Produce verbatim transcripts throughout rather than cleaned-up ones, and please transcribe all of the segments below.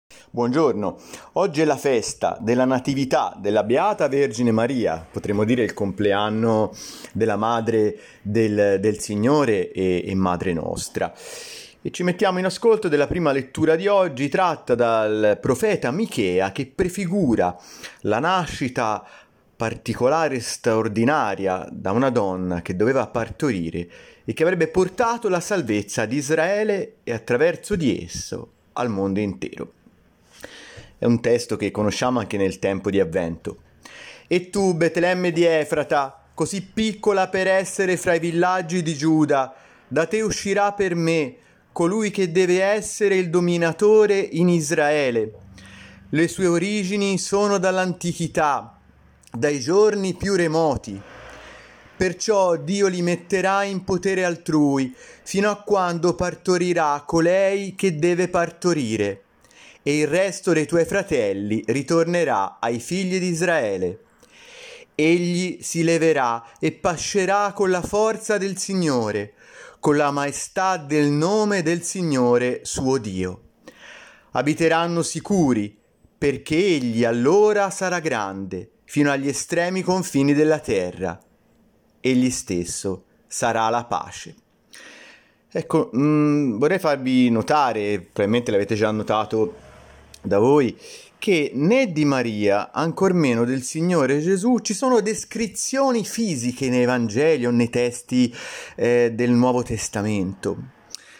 Buongiorno, oggi è la festa della Natività della Beata Vergine Maria, potremmo dire il compleanno della Madre del, del Signore e, e Madre nostra. E ci mettiamo in ascolto della prima lettura di oggi, tratta dal profeta Michea, che prefigura la nascita particolare e straordinaria da una donna che doveva partorire e che avrebbe portato la salvezza di Israele e attraverso di esso al mondo intero. È un testo che conosciamo anche nel tempo di Avvento. E tu, Betlemme di Efrata, così piccola per essere fra i villaggi di Giuda, da te uscirà per me colui che deve essere il dominatore in Israele. Le sue origini sono dall'antichità, dai giorni più remoti. Perciò Dio li metterà in potere altrui, fino a quando partorirà colei che deve partorire. E il resto dei tuoi fratelli ritornerà ai figli di Israele. Egli si leverà e pascerà con la forza del Signore, con la maestà del nome del Signore suo Dio. Abiteranno sicuri, perché egli allora sarà grande, fino agli estremi confini della terra. Egli stesso sarà la pace. Ecco, mh, vorrei farvi notare, probabilmente l'avete già notato da voi, che né di Maria, ancor meno del Signore Gesù, ci sono descrizioni fisiche nei Vangeli o nei testi eh, del Nuovo Testamento.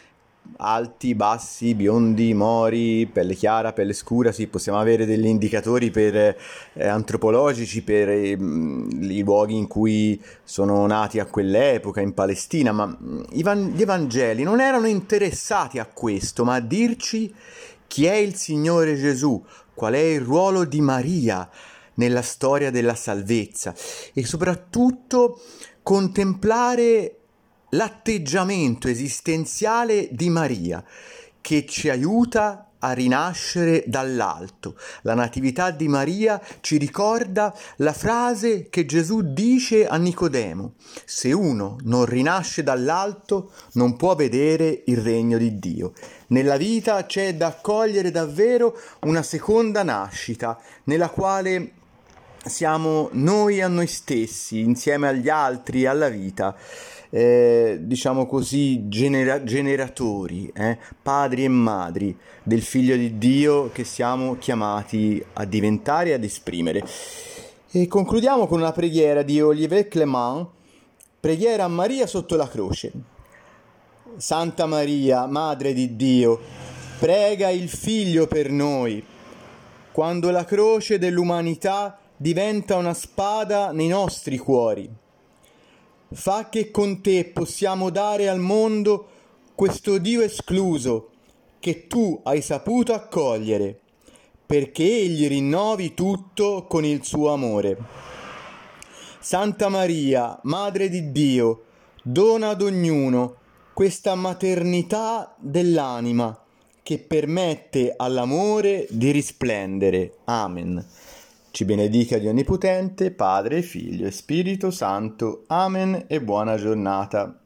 Alti, bassi, biondi, mori, pelle chiara, pelle scura, sì, possiamo avere degli indicatori per, eh, antropologici per eh, i luoghi in cui sono nati a quell'epoca, in Palestina, ma i van- gli Evangeli non erano interessati a questo, ma a dirci chi è il Signore Gesù, qual è il ruolo di Maria nella storia della salvezza e soprattutto contemplare l'atteggiamento esistenziale di Maria che ci aiuta a rinascere dall'alto. La natività di Maria ci ricorda la frase che Gesù dice a Nicodemo: se uno non rinasce dall'alto non può vedere il regno di Dio. Nella vita c'è da accogliere davvero una seconda nascita, nella quale siamo noi a noi stessi, insieme agli altri e alla vita, eh, diciamo così, genera- generatori, eh, padri e madri del Figlio di Dio che siamo chiamati a diventare e ad esprimere. E concludiamo con una preghiera di Olivier Clément, preghiera a Maria sotto la croce. Santa Maria, Madre di Dio, prega il Figlio per noi. Quando la croce dell'umanità diventa una spada nei nostri cuori, fa che con te possiamo dare al mondo questo Dio escluso che tu hai saputo accogliere, perché egli rinnovi tutto con il suo amore. Santa Maria, Madre di Dio, dona ad ognuno questa maternità dell'anima che permette all'amore di risplendere. Amen. Ci benedica Dio Onnipotente, Padre, Figlio e Spirito Santo. Amen e buona giornata.